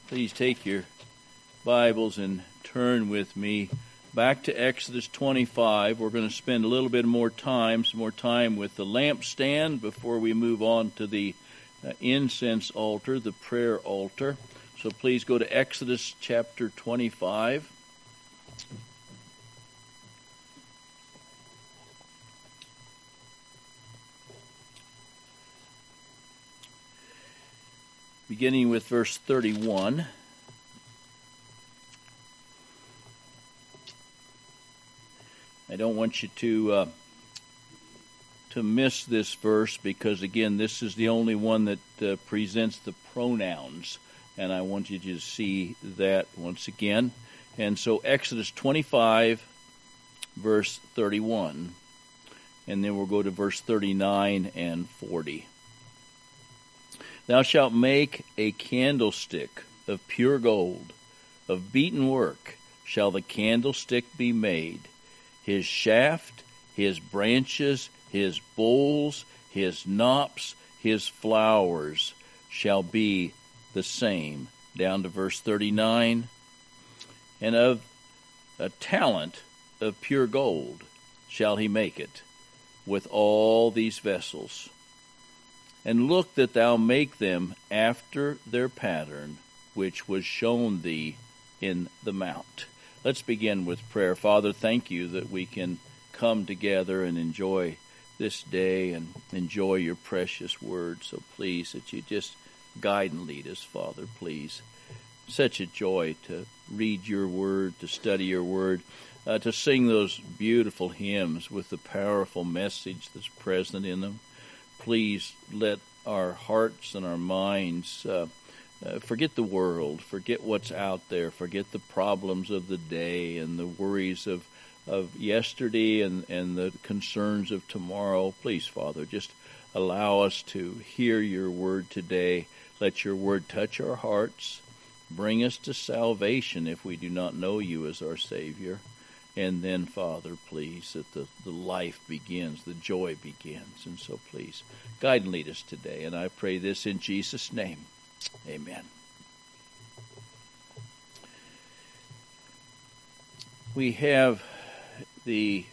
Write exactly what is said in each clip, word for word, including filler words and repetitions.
Please take your Bibles and turn with me back to Exodus twenty-five. We're going to spend a little bit more time, some more time with the lampstand before we move on to the uh, incense altar, the prayer altar. So please go to Exodus chapter twenty-five. Beginning with verse thirty-one. I don't want you to uh, to miss this verse because, again, this is the only one that uh, presents the pronouns, and I want you to see that once again. And so Exodus twenty-five, verse thirty-one, and then we'll go to verse thirty-nine and forty. Thou shalt make a candlestick of pure gold, of beaten work shall the candlestick be made. His shaft, his branches, his bowls, his knops, his flowers shall be the same. Down to verse thirty-nine. And of a talent of pure gold shall he make it, with all these vessels. And look that thou make them after their pattern, which was shown thee in the mount. Let's begin with prayer. Father, thank you that we can come together and enjoy this day and enjoy your precious word. So please, that you just guide and lead us, Father, please. Such a joy to read your word, to study your word, uh, to sing those beautiful hymns with the powerful message that's present in them. Please let our hearts and our minds uh, uh, forget the world, forget what's out there, forget the problems of the day and the worries of, of yesterday and, and the concerns of tomorrow. Please, Father, just allow us to hear your word today. Let your word touch our hearts. Bring us to salvation if we do not know you as our Savior. And then, Father, please, that the, the life begins, the joy begins. And so, please, guide and lead us today. And I pray this in Jesus' name. Amen. We have the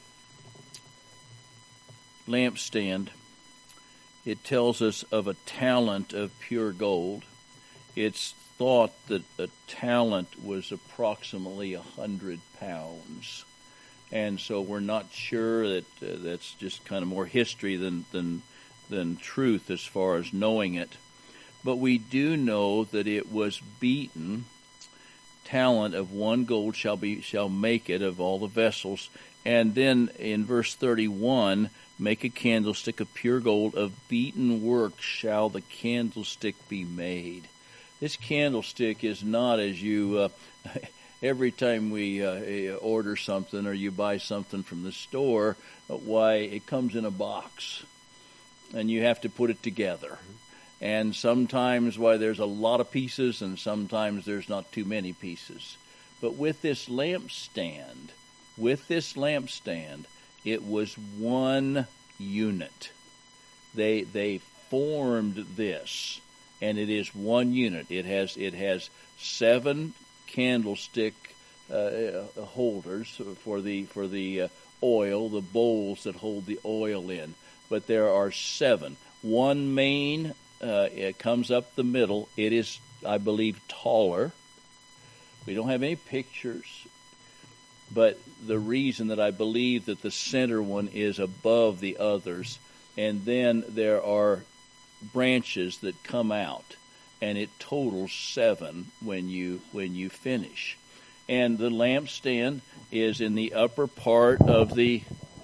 lampstand. It tells us of a talent of pure gold. It's thought that a talent was approximately a hundred pounds. And so we're not sure that uh, that's just kind of more history than, than than truth as far as knowing it. But we do know that it was beaten. Talent of one gold shall be shall make it of all the vessels. And then in verse thirty-one, make a candlestick of pure gold, of beaten work shall the candlestick be made. This candlestick is not as you... Uh, Every time we uh, order something or you buy something from the store, why, it comes in a box, and you have to put it together. And sometimes, why, there's a lot of pieces, and sometimes there's not too many pieces. But with this lampstand, with this lampstand, it was one unit. They they formed this, and it is one unit. It has it has seven candlestick uh, holders for the for the uh, oil, the bowls that hold the oil in. But there are seven. One main uh, it comes up the middle. It is, I believe, taller. We don't have any pictures, but the reason that I believe that the center one is above the others, and then there are branches that come out. And it totals seven when you when you finish. And the lampstand is in the upper part of the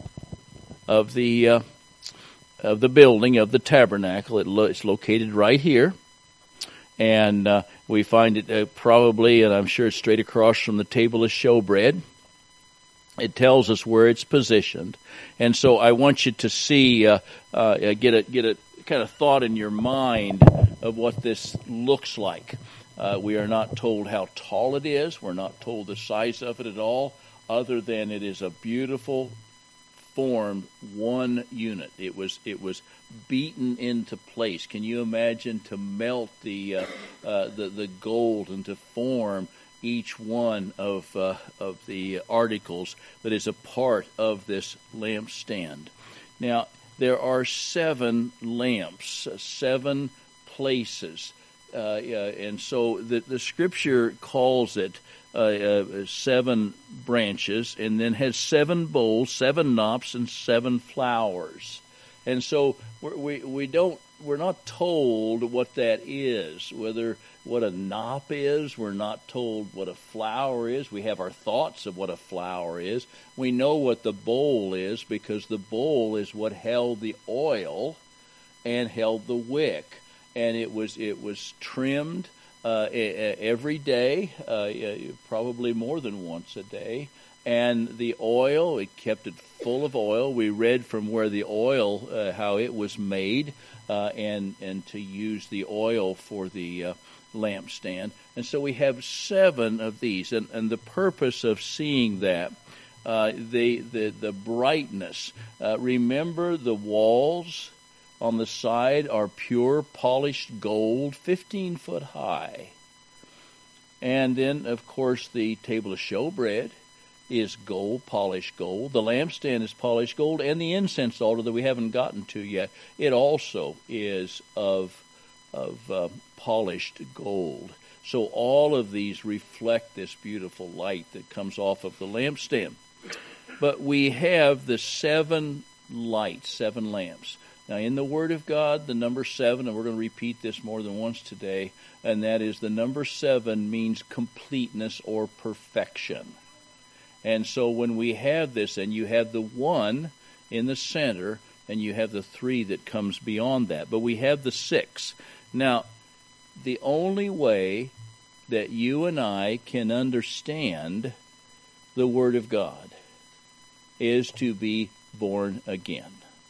of the uh, of the building of the tabernacle. It lo- it's located right here, and uh, we find it uh, probably, and I'm sure it's straight across from the table of showbread. It tells us where it's positioned, and so I want you to see uh, uh, get a get a kind of thought in your mind of what this looks like. Uh, we are not told how tall it is. We're not told the size of it at all, other than it is a beautiful formed one unit. It was it was beaten into place. Can you imagine to melt the uh, uh, the the gold and to form each one of uh, of the articles that is a part of this lampstand? Now there are seven lamps, seven places, uh, uh, and so the the Scripture calls it uh, uh, seven branches, and then has seven bowls, seven knops, and seven flowers. And so we're, we we don't we're not told what that is, whether what a knop is. We're not told what a flower is. We have our thoughts of what a flower is. We know what the bowl is because the bowl is what held the oil and held the wick, and it was it was trimmed uh, every day, uh, probably more than once a day. And the oil, it kept it full of oil. We read from where the oil, uh, how it was made, uh, and and to use the oil for the uh, lampstand. And so we have seven of these. And, and the purpose of seeing that, uh, the, the, the brightness. Uh, remember, the walls on the side are pure polished gold, fifteen foot high. And then, of course, the table of showbread is gold, polished gold. The lampstand is polished gold, and the incense altar that we haven't gotten to yet, it also is of of uh, polished gold. So all of these reflect this beautiful light that comes off of the lampstand. But we have the seven lights, seven lamps. Now, in the Word of God, the number seven, and we're going to repeat this more than once today, and that is the number seven means completeness or perfection. And so when we have this, and you have the one in the center, and you have the three that comes beyond that, but we have the six. Now, the only way that you and I can understand the Word of God is to be born again.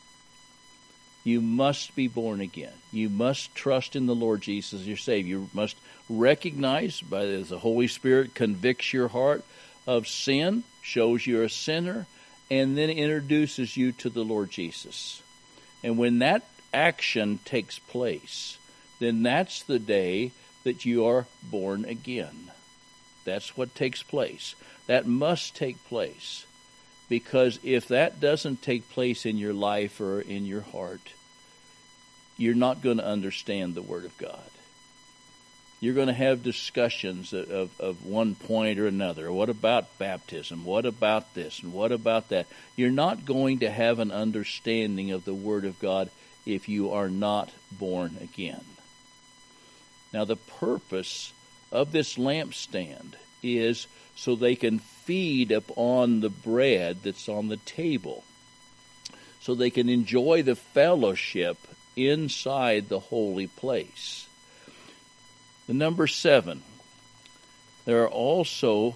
You must be born again. You must trust in the Lord Jesus as your Savior. You must recognize, by the Holy Spirit convicts your heart of sin, shows you're a sinner, and then introduces you to the Lord Jesus. And when that action takes place, then that's the day that you are born again. That's what takes place. That must take place. Because if that doesn't take place in your life or in your heart, you're not going to understand the Word of God. You're going to have discussions of, of one point or another. What about baptism? What about this? And what about that? You're not going to have an understanding of the Word of God if you are not born again. Now, the purpose of this lampstand is so they can feed upon the bread that's on the table, so they can enjoy the fellowship inside the holy place. The number seven, there are also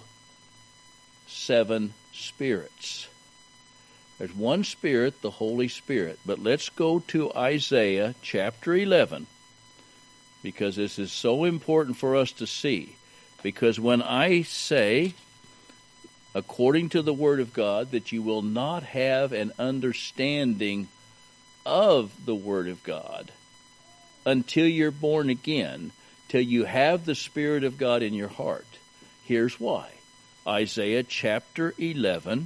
seven spirits. There's one Spirit, the Holy Spirit. But let's go to Isaiah chapter eleven, because this is so important for us to see. Because when I say, according to the Word of God, that you will not have an understanding of the Word of God until you're born again, till you have the Spirit of God in your heart. Here's why. Isaiah chapter eleven,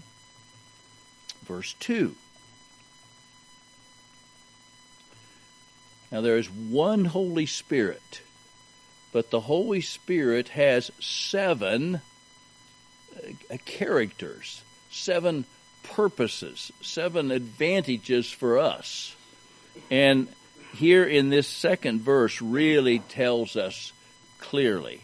verse two. Now there is one Holy Spirit, but the Holy Spirit has seven uh, characters, seven purposes, seven advantages for us. And here in this second verse really tells us clearly.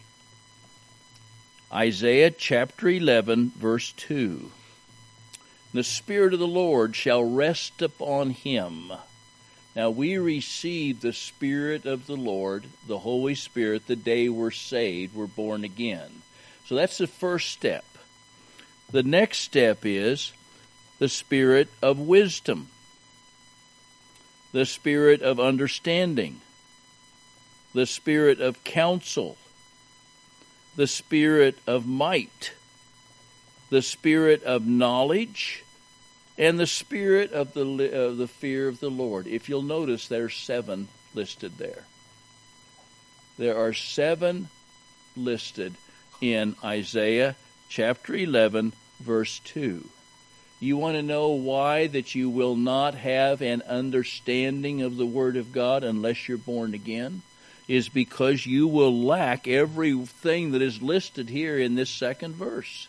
Isaiah chapter eleven, verse two. The Spirit of the Lord shall rest upon him. Now we receive the Spirit of the Lord, the Holy Spirit, the day we're saved, we're born again. So that's the first step. The next step is the Spirit of wisdom, the Spirit of understanding, the Spirit of counsel, the Spirit of might, the Spirit of knowledge, and the spirit of the of the fear of the Lord. If you'll notice, there's seven listed there. There are seven listed in Isaiah chapter eleven, verse two. You want to know why that you will not have an understanding of the Word of God unless you're born again? Is because you will lack everything that is listed here in this second verse.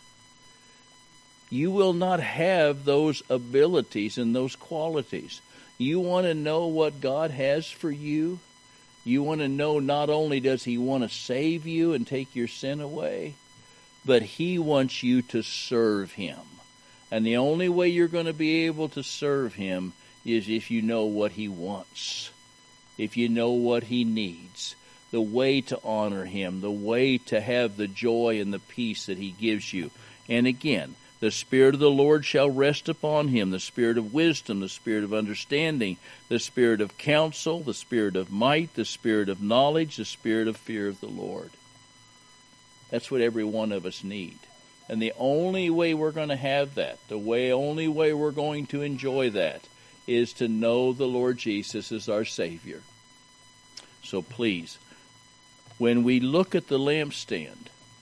You will not have those abilities and those qualities. You want to know what God has for you? You want to know not only does He want to save you and take your sin away, but He wants you to serve Him. And the only way you're going to be able to serve Him is if you know what He wants, if you know what He needs, the way to honor Him, the way to have the joy and the peace that He gives you. And again, the Spirit of the Lord shall rest upon Him, the Spirit of wisdom, the Spirit of understanding, the Spirit of counsel, the Spirit of might, the Spirit of knowledge, the Spirit of fear of the Lord. That's what every one of us need. And the only way we're going to have that, the way, only way we're going to enjoy that, is to know the Lord Jesus as our Savior. So please, when we look at the lampstand,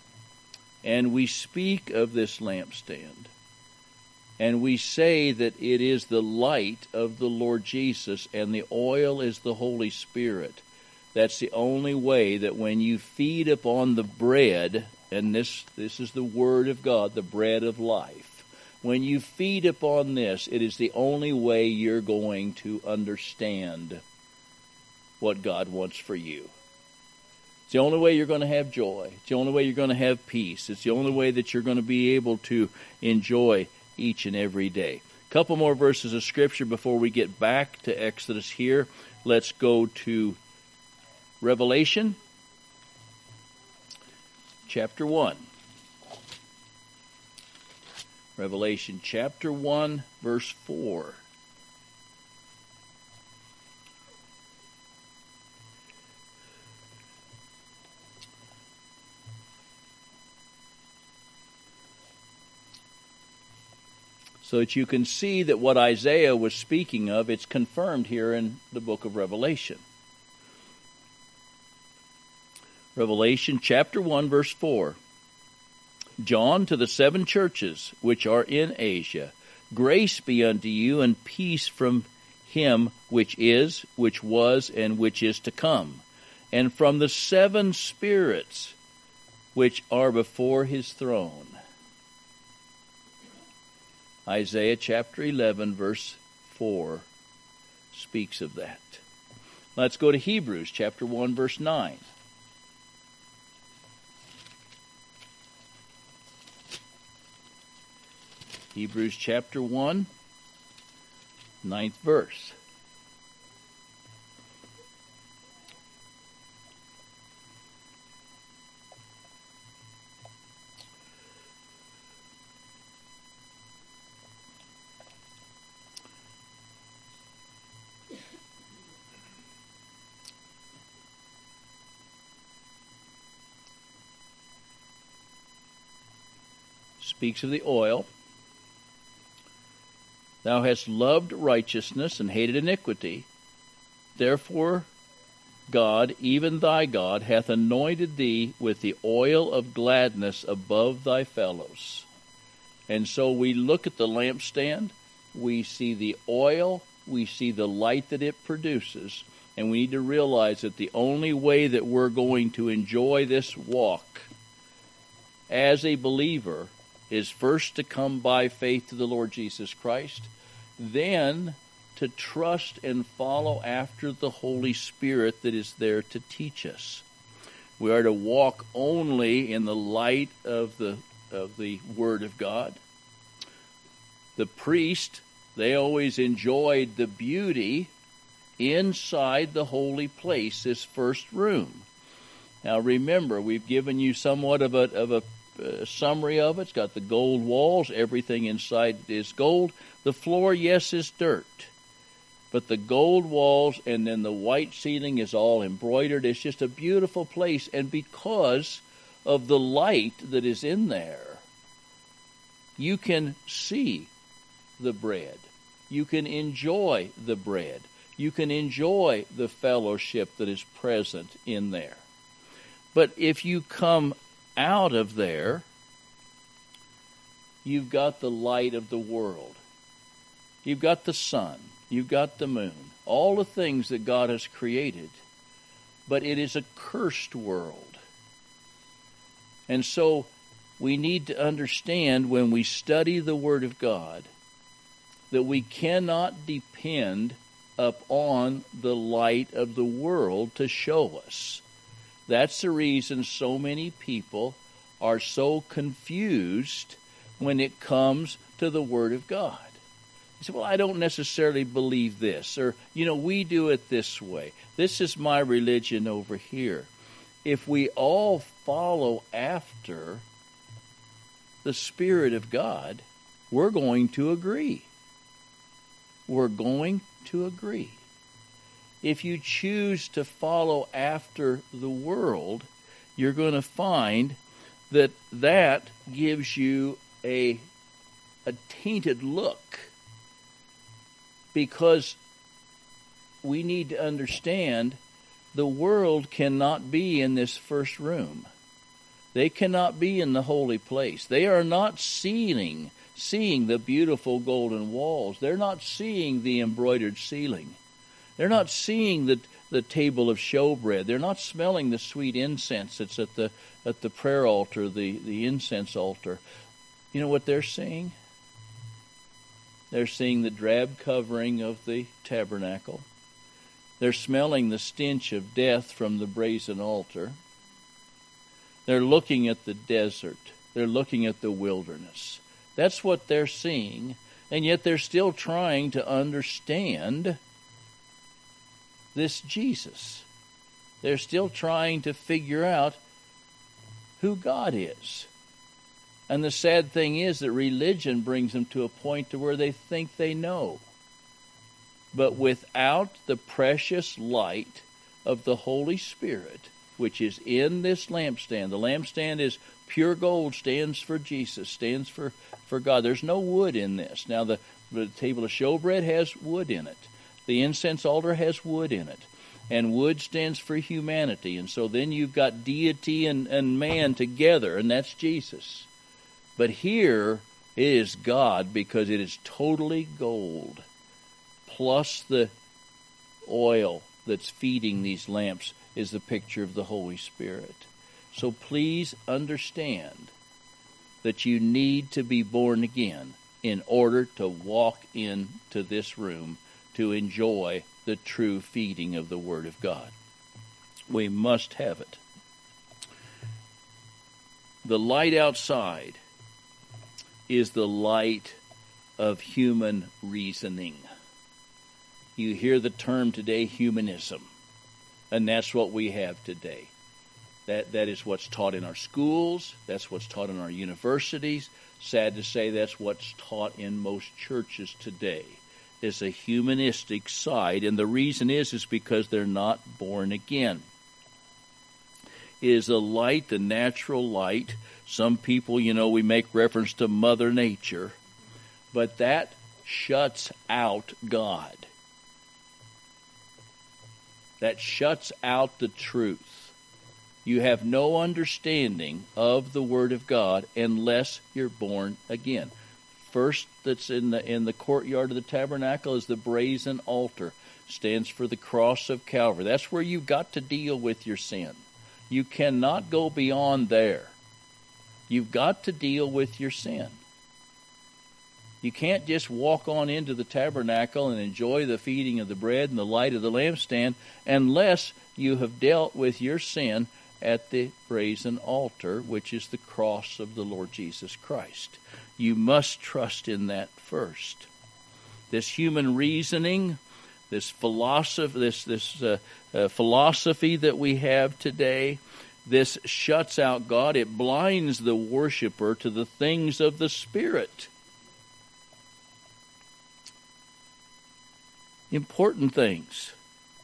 and we speak of this lampstand, and we say that it is the light of the Lord Jesus, and the oil is the Holy Spirit, that's the only way that when you feed upon the bread, and this, this is the Word of God, the bread of life. When you feed upon this, it is the only way you're going to understand what God wants for you. It's the only way you're going to have joy. It's the only way you're going to have peace. It's the only way that you're going to be able to enjoy each and every day. A couple more verses of Scripture before we get back to Exodus here. Let's go to Revelation chapter one. Revelation chapter one, verse four. So that you can see that what Isaiah was speaking of, it's confirmed here in the book of Revelation. Revelation chapter one, verse four. John, to the seven churches which are in Asia, grace be unto you and peace from Him which is, which was, and which is to come, and from the seven spirits which are before His throne. Isaiah chapter eleven, verse four speaks of that. Let's go to Hebrews chapter one, verse nine. Hebrews chapter one, ninth verse. Speaks of the oil. Thou hast loved righteousness and hated iniquity. Therefore God, even thy God, hath anointed thee with the oil of gladness above thy fellows. And so we look at the lampstand, we see the oil, we see the light that it produces, and we need to realize that the only way that we're going to enjoy this walk as a believer is first to come by faith to the Lord Jesus Christ, then to trust and follow after the Holy Spirit that is there to teach us. We are to walk only in the light of the of the Word of God. The priest, they always enjoyed the beauty inside the holy place, this first room. Now remember, we've given you somewhat of a of a Uh, summary of it. It's got the gold walls. Everything inside is gold. The floor, yes, is dirt. But the gold walls and then the white ceiling is all embroidered. It's just a beautiful place. And because of the light that is in there, you can see the bread. You can enjoy the bread. You can enjoy the fellowship that is present in there. But if you come out of there, you've got the light of the world. You've got the sun. You've got the moon. All the things that God has created. But it is a cursed world. And so we need to understand when we study the Word of God that we cannot depend upon the light of the world to show us. That's the reason so many people are so confused when it comes to the Word of God. You say, well, I don't necessarily believe this, or, you know, we do it this way. This is my religion over here. If we all follow after the Spirit of God, we're going to agree. We're going to agree. If you choose to follow after the world, you're going to find that that gives you a, a tainted look. Because we need to understand the world cannot be in this first room. They cannot be in the holy place. They are not seeing, seeing the beautiful golden walls. They're not seeing the embroidered ceiling. They're not seeing the, the table of showbread. They're not smelling the sweet incense that's at the at the prayer altar, the, the incense altar. You know what they're seeing? They're seeing the drab covering of the tabernacle. They're smelling the stench of death from the brazen altar. They're looking at the desert. They're looking at the wilderness. That's what they're seeing, and yet they're still trying to understand this Jesus. They're still trying to figure out who God is. And the sad thing is that religion brings them to a point to where they think they know. But without the precious light of the Holy Spirit, which is in this lampstand, the lampstand is pure gold, stands for Jesus, stands for, for God. There's no wood in this. Now, the, the table of showbread has wood in it. The incense altar has wood in it. And wood stands for humanity. And so then you've got deity and, and man together, and that's Jesus. But here it is God because it is totally gold, plus the oil that's feeding these lamps is the picture of the Holy Spirit. So please understand that you need to be born again in order to walk into this room to enjoy the true feeding of the Word of God. We must have it. The light outside is the light of human reasoning. You hear the term today, humanism, and that's what we have today. That that is what's taught in our schools, that's what's taught in our universities. Sad to say, that's what's taught in most churches today. Is a humanistic side, and the reason is is because they're not born again. It is a light, the natural light. Some people, you know, we make reference to Mother Nature, but that shuts out God. That shuts out the truth. You have no understanding of the Word of God unless you're born again. First, that's in the in the courtyard of the tabernacle is the brazen altar. Stands for the cross of Calvary. That's where you've got to deal with your sin. You cannot go beyond there. You've got to deal with your sin. You can't just walk on into the tabernacle and enjoy the feeding of the bread and the light of the lampstand unless you have dealt with your sin at the brazen altar, which is the cross of the Lord Jesus Christ. You must trust in that first. This human reasoning, this philosophy, this this uh, uh, philosophy that we have today, this shuts out God. It blinds the worshiper to the things of the Spirit. Important things.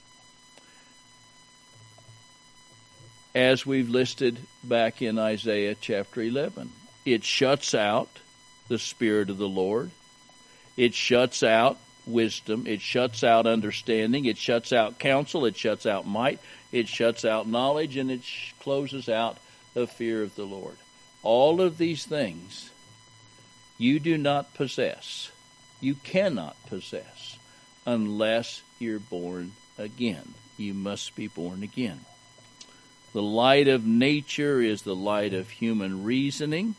As we've listed back in Isaiah chapter eleven. It shuts out the Spirit of the Lord. It shuts out wisdom. It shuts out understanding. It shuts out counsel. It shuts out might. It shuts out knowledge, and it sh- closes out the fear of the Lord. All of these things you do not possess. You cannot possess unless you're born again. You must be born again. The light of nature is the light of human reasoning,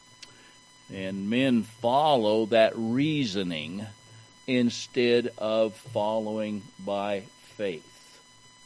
and men follow that reasoning instead of following by faith.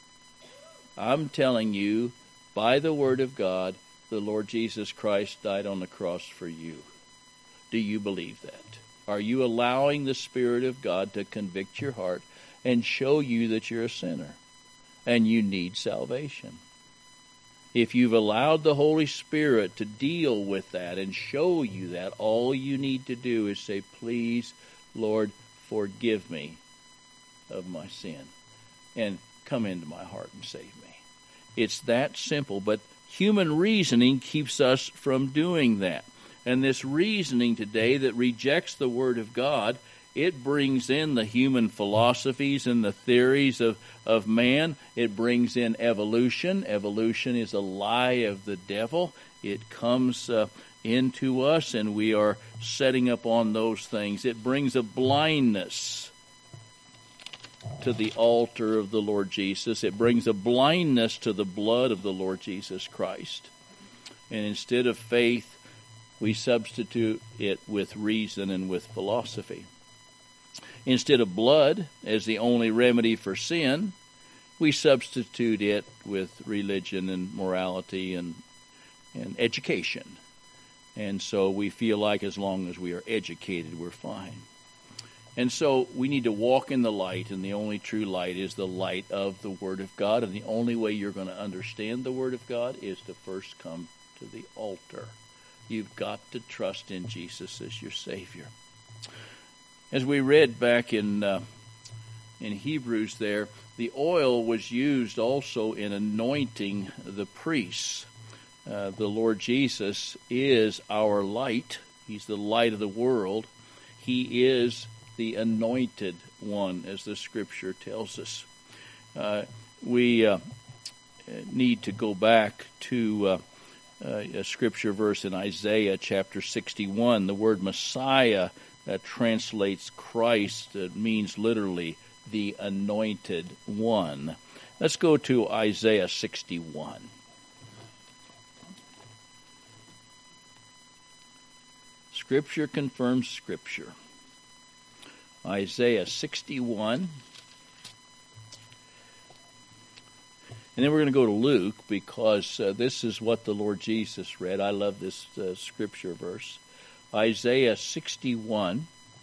I'm telling you, by the Word of God, the Lord Jesus Christ died on the cross for you. Do you believe that? Are you allowing the Spirit of God to convict your heart and show you that you're a sinner and you need salvation? If you've allowed the Holy Spirit to deal with that and show you that, all you need to do is say, please, Lord, forgive me of my sin, and come into my heart and save me. It's that simple, but human reasoning keeps us from doing that. And this reasoning today that rejects the Word of God, it brings in the human philosophies and the theories of, of man. It brings in evolution. Evolution is a lie of the devil. It comes uh, into us, and we are setting up on those things. It brings a blindness to the altar of the Lord Jesus. It brings a blindness to the blood of the Lord Jesus Christ. And instead of faith, we substitute it with reason and with philosophy. Instead of blood as the only remedy for sin, we substitute it with religion and morality and and education. And so we feel like as long as we are educated, we're fine. And so we need to walk in the light, and the only true light is the light of the Word of God. And the only way you're going to understand the Word of God is to first come to the altar. You've got to trust in Jesus as your Savior. As we read back in uh, in Hebrews there, the oil was used also in anointing the priests. Uh, the Lord Jesus is our light. He's the light of the world. He is the anointed one, as the Scripture tells us. Uh, we uh, need to go back to uh, uh, a Scripture verse in Isaiah chapter sixty-one. The word Messiah uh, translates Christ. It means literally the anointed one. Let's go to Isaiah sixty-one. Scripture confirms Scripture. Isaiah sixty-one. And then we're going to go to Luke, because uh, this is what the Lord Jesus read. I love this uh, Scripture verse. Isaiah sixty-one.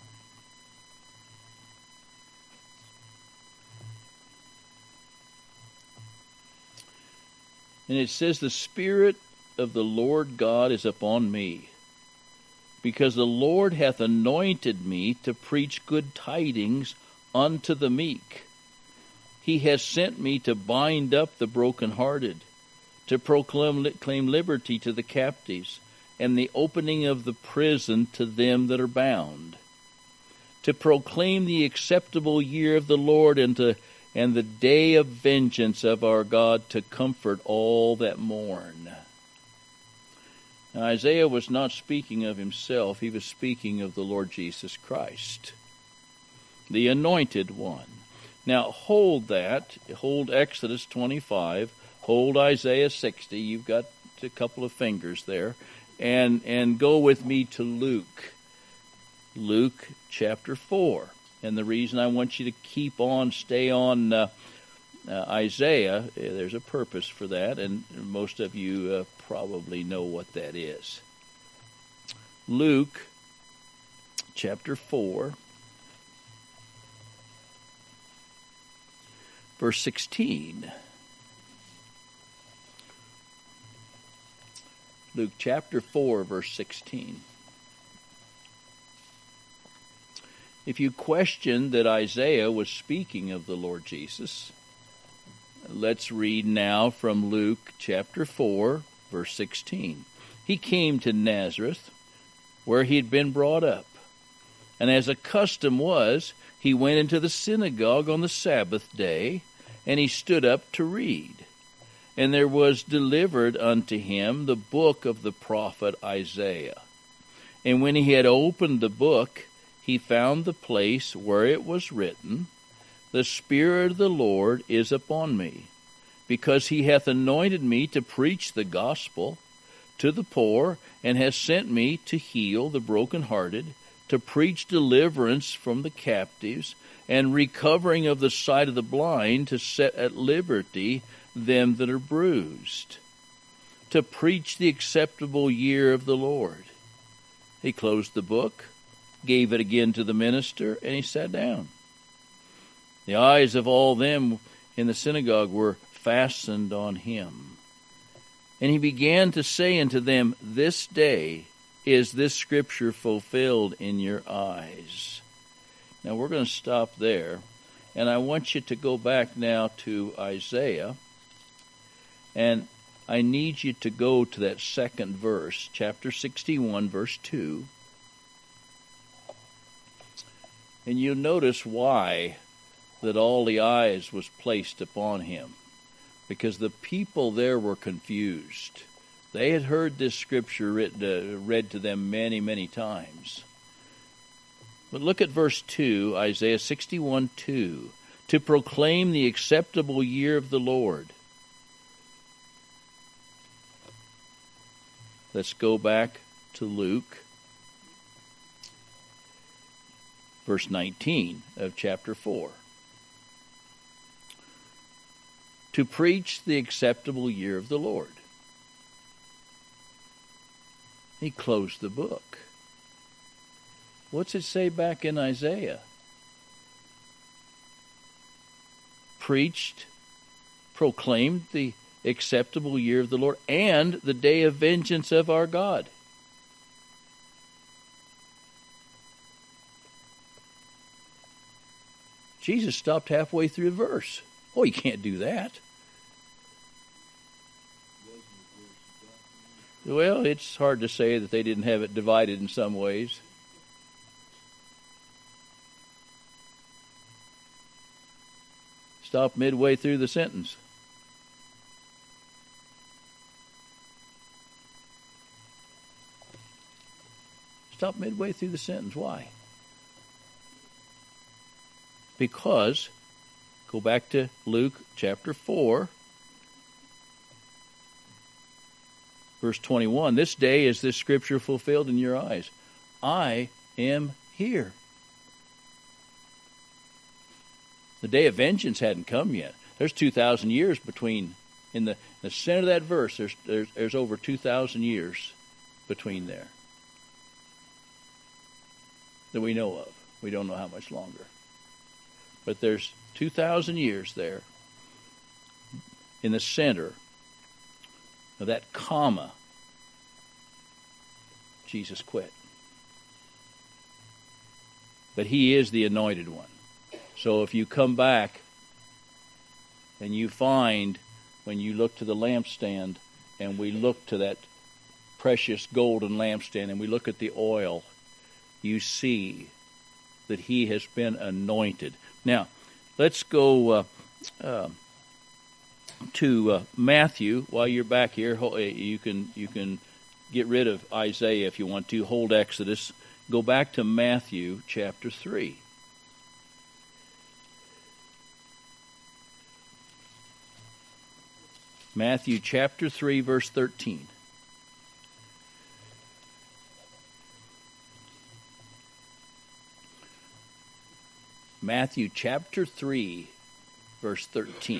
And it says, "The Spirit of the Lord God is upon me, because the Lord hath anointed me to preach good tidings unto the meek. He has sent me to bind up the brokenhearted, to proclaim, proclaim liberty to the captives, and the opening of the prison to them that are bound, to proclaim the acceptable year of the Lord, and to and the day of vengeance of our God, to comfort all that mourn." Now, Isaiah was not speaking of himself. He was speaking of the Lord Jesus Christ, the anointed one. Now, hold that. Hold Exodus twenty-five. Hold Isaiah sixty. You've got a couple of fingers there. And, and go with me to Luke. Luke chapter four. And the reason I want you to keep on, stay on uh, uh, Isaiah, there's a purpose for that, and most of you uh, probably know what that is. Luke chapter four, verse sixteen. Luke chapter four, verse sixteen. If you question that Isaiah was speaking of the Lord Jesus, let's read now from Luke chapter four, verse sixteen. "He came to Nazareth, where he had been brought up, And as a custom was, he went into the synagogue on the Sabbath day, and he stood up to read. And there was delivered unto him the book of the prophet Isaiah. And when he had opened the book, he found the place where it was written, The Spirit of the Lord is upon me, because he hath anointed me to preach the gospel to the poor, and has sent me to heal the brokenhearted, to preach deliverance from the captives, and recovering of the sight of the blind, to set at liberty them that are bruised, to preach the acceptable year of the Lord. He closed the book, gave it again to the minister, and he sat down. The eyes of all them in the synagogue were fastened on him. And he began to say unto them, This day is this scripture fulfilled in your eyes. Now we're going to stop there, and I want you to go back now to Isaiah, and I need you to go to that second verse, chapter sixty-one, verse two. And you'll notice why that all the eyes was placed upon him. Because the people there were confused. They had heard this scripture written, uh, read to them many, many times. But look at verse two, Isaiah sixty-one, two. To proclaim the acceptable year of the Lord. Let's go back to Luke, verse nineteen of chapter four. To preach the acceptable year of the Lord. He closed the book. What's it say back in Isaiah? Preached, proclaimed the acceptable year of the Lord and the day of vengeance of our God. Jesus stopped halfway through the verse. Oh, you can't do that. Well, it's hard to say that they didn't have it divided in some ways. Stop midway through the sentence. Stop midway through the sentence. Why? Because, go back to Luke chapter four, verse twenty-one. This day is this scripture fulfilled in your eyes. I am here. The day of vengeance hadn't come yet. There's two thousand years between, in the, in the center of that verse, there's, there's, there's over two thousand years between there that we know of. We don't know how much longer. But there's two thousand years there in the center of that comma. Jesus quit. But he is the anointed one. So if you come back and you find, when you look to the lampstand and we look to that precious golden lampstand and we look at the oil, you see that he has been anointed. Now, let's go uh, uh, to uh, Matthew. While you're back here, you can you can get rid of Isaiah if you want to. Hold Exodus. Go back to Matthew chapter three. Matthew chapter three, verse thirteen. Matthew chapter three, verse thirteen.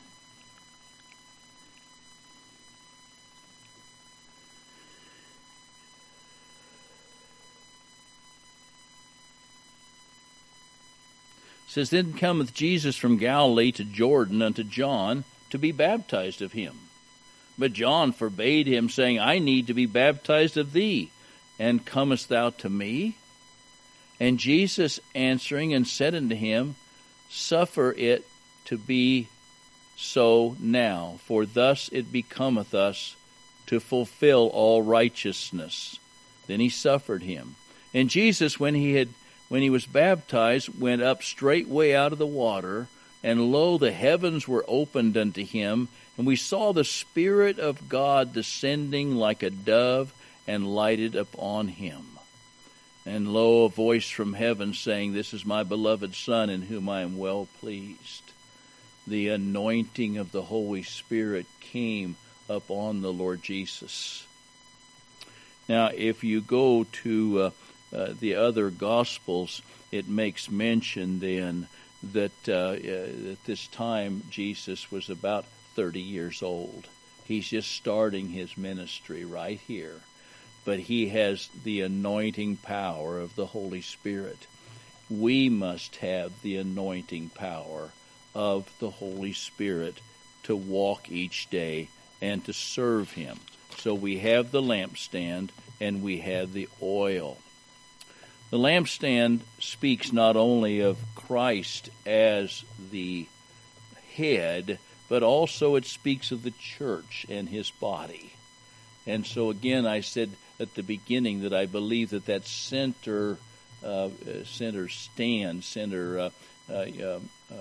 It says, Then cometh Jesus from Galilee to Jordan unto John to be baptized of him. But John forbade him, saying, I need to be baptized of thee, and comest thou to me? And Jesus answering and said unto him, Suffer it to be so now, for thus it becometh us to fulfill all righteousness. Then he suffered him. And Jesus, when he had when he was baptized, went up straightway out of the water, and lo, the heavens were opened unto him, and we saw the Spirit of God descending like a dove and lighted upon him. And lo, a voice from heaven saying, This is my beloved Son, in whom I am well pleased. The anointing of the Holy Spirit came upon the Lord Jesus. Now, if you go to uh, uh, the other Gospels, it makes mention then that uh, uh, at this time Jesus was about thirty years old. He's just starting his ministry right here. But he has the anointing power of the Holy Spirit. We must have the anointing power of the Holy Spirit to walk each day and to serve him. So we have the lampstand and we have the oil. The lampstand speaks not only of Christ as the head, but also it speaks of the church and his body. And so again, I said at the beginning that I believe that that center, uh, center stand, center uh, uh, uh, uh,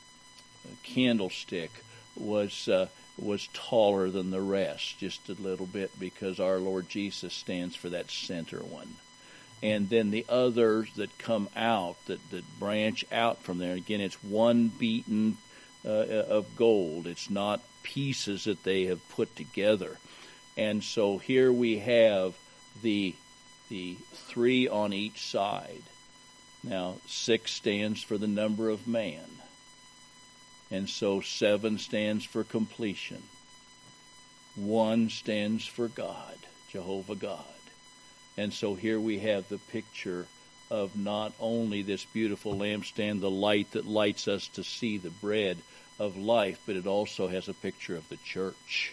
candlestick was uh, was taller than the rest, just a little bit, because our Lord Jesus stands for that center one. And then the others that come out, that, that branch out from there, again, it's one beaten uh, of gold. It's not pieces that they have put together. And so here we have the the three on each side. Now, six stands for the number of man. And so seven stands for completion. One stands for God, Jehovah God. And so here we have the picture of not only this beautiful lampstand, the light that lights us to see the bread of life, but it also has a picture of the church.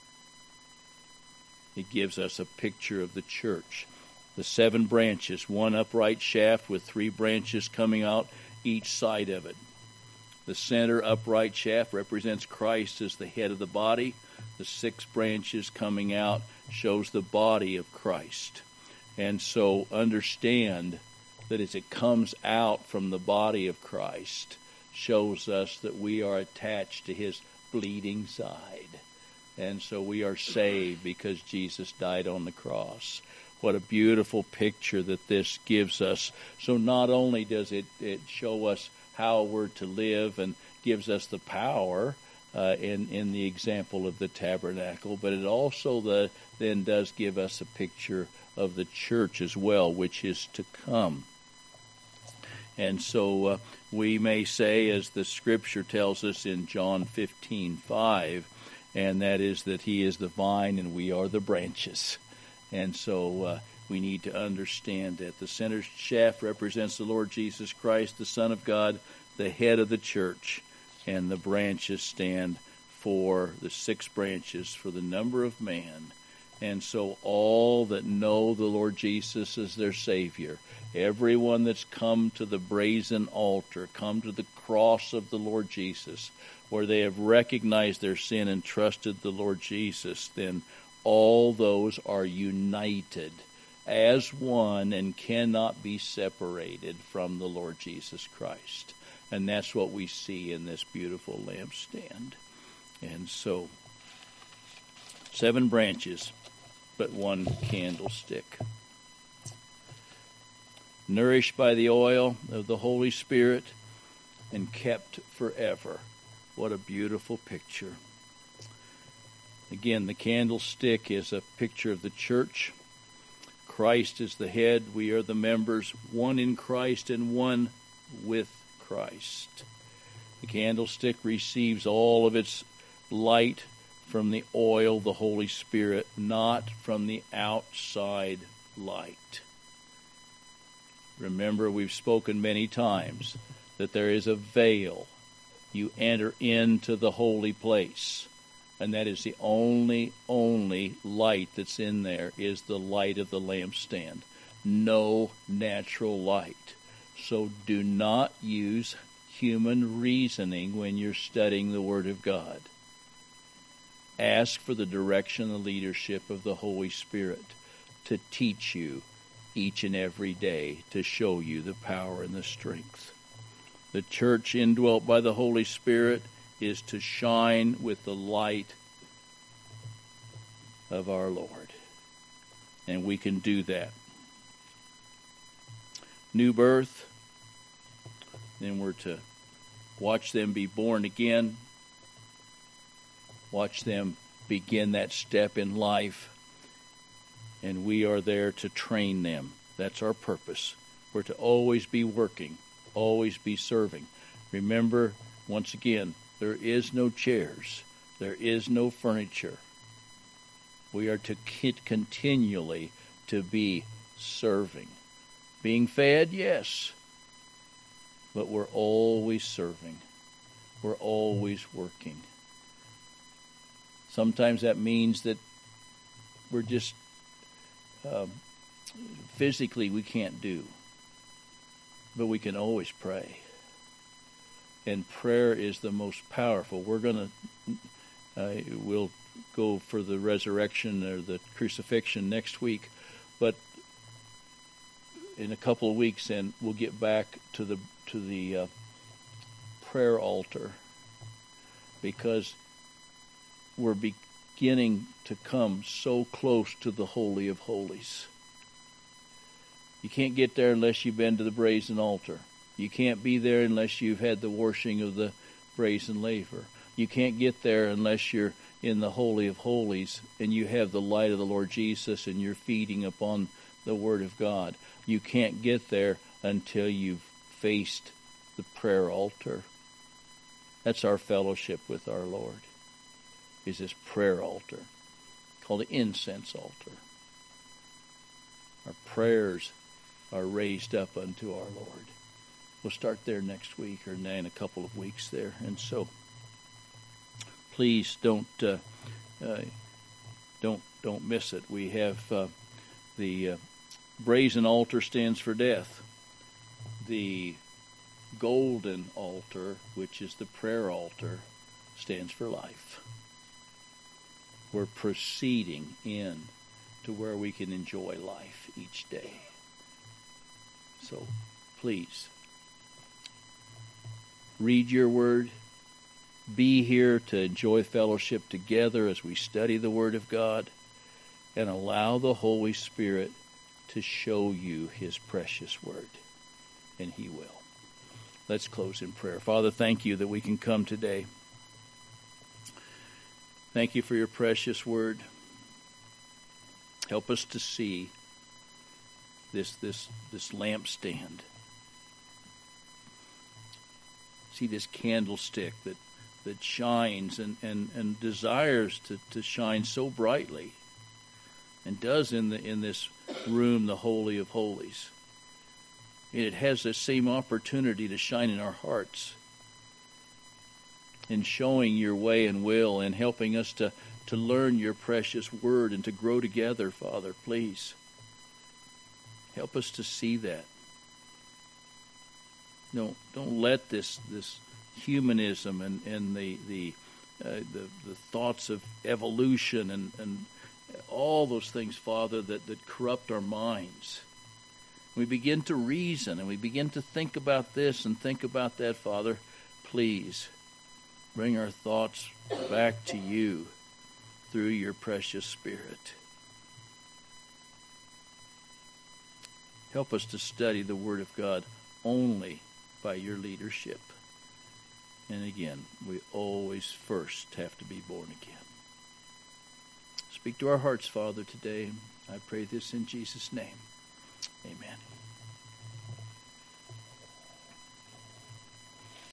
It gives us a picture of the church. The seven branches, one upright shaft with three branches coming out each side of it. The center upright shaft represents Christ as the head of the body. The six branches coming out shows the body of Christ. And so understand that as it comes out from the body of Christ, shows us that we are attached to his bleeding side. And so we are saved because Jesus died on the cross. What a beautiful picture that this gives us. So not only does it, it show us how we're to live and gives us the power uh, in, in the example of the tabernacle, but it also the, then does give us a picture of the church as well, which is to come. And so uh, we may say, as the scripture tells us in John fifteen five, and that is that he is the vine and we are the branches. And so uh, we need to understand that the center shaft represents the Lord Jesus Christ, the Son of God, the head of the church, and the branches stand for the six branches for the number of man. And so all that know the Lord Jesus as their Savior, everyone that's come to the brazen altar, come to the cross of the Lord Jesus, where they have recognized their sin and trusted the Lord Jesus, then all those are united as one and cannot be separated from the Lord Jesus Christ. And that's what we see in this beautiful lampstand. And so, seven branches, but one candlestick. Nourished by the oil of the Holy Spirit and kept forever. What a beautiful picture. Again, the candlestick is a picture of the church. Christ is the head. We are the members, one in Christ and one with Christ. The candlestick receives all of its light from the oil, the Holy Spirit, not from the outside light. Remember, we've spoken many times that there is a veil. You enter into the holy place. And that is the only, only light that's in there is the light of the lampstand. No natural light. So do not use human reasoning when you're studying the Word of God. Ask for the direction and the leadership of the Holy Spirit to teach you, each and every day to show you the power and the strength. The church indwelt by the Holy Spirit is to shine with the light of our Lord. And we can do that. New birth, then we're to watch them be born again. Watch them begin that step in life. And we are there to train them. That's our purpose. We're to always be working, always be serving. Remember, once again, there is no chairs. There is no furniture. We are to continually to be serving. Being fed, yes. But we're always serving. We're always working. Sometimes that means that we're just um, physically we can't do. But we can always pray. And prayer is the most powerful. We're going to, uh, we'll go for the resurrection or the crucifixion next week. But in a couple of weeks, then we'll get back to the to the uh, prayer altar, because we're beginning to come so close to the Holy of Holies. You can't get there unless you've been to the brazen altar. You can't be there unless you've had the washing of the brazen laver. You can't get there unless you're in the Holy of Holies and you have the light of the Lord Jesus and you're feeding upon the Word of God. You can't get there until you've faced the prayer altar. That's our fellowship with our Lord, is this prayer altar called the incense altar. Our prayers are raised up unto our Lord. We'll start there next week or in a couple of weeks there. And so please don't uh, uh, don't don't miss it. We have uh, the uh, brazen altar stands for death. The golden altar, which is the prayer altar, stands for life. We're proceeding in to where we can enjoy life each day. So please read your word. Be here to enjoy fellowship together as we study the Word of God, and allow the Holy Spirit to show you His precious Word, and He will. Let's close in prayer. Father, thank you that we can come today. Thank you for your precious Word. Help us to see this this this lampstand. See this candlestick that that shines and, and, and desires to, to shine so brightly, and does in the in this room, the Holy of Holies. It has the same opportunity to shine in our hearts, in showing your way and will, and helping us to, to learn your precious word and to grow together, Father. Please help us to see that. Don't don't let this this humanism and, and the the, uh, the the thoughts of evolution and, and all those things, Father, that, that corrupt our minds. We begin to reason and we begin to think about this and think about that, Father. Please bring our thoughts back to you through your precious Spirit. Help us to study the Word of God only by your leadership. And again, we always first have to be born again. Speak to our hearts, Father, today. I pray this in Jesus' name. Amen.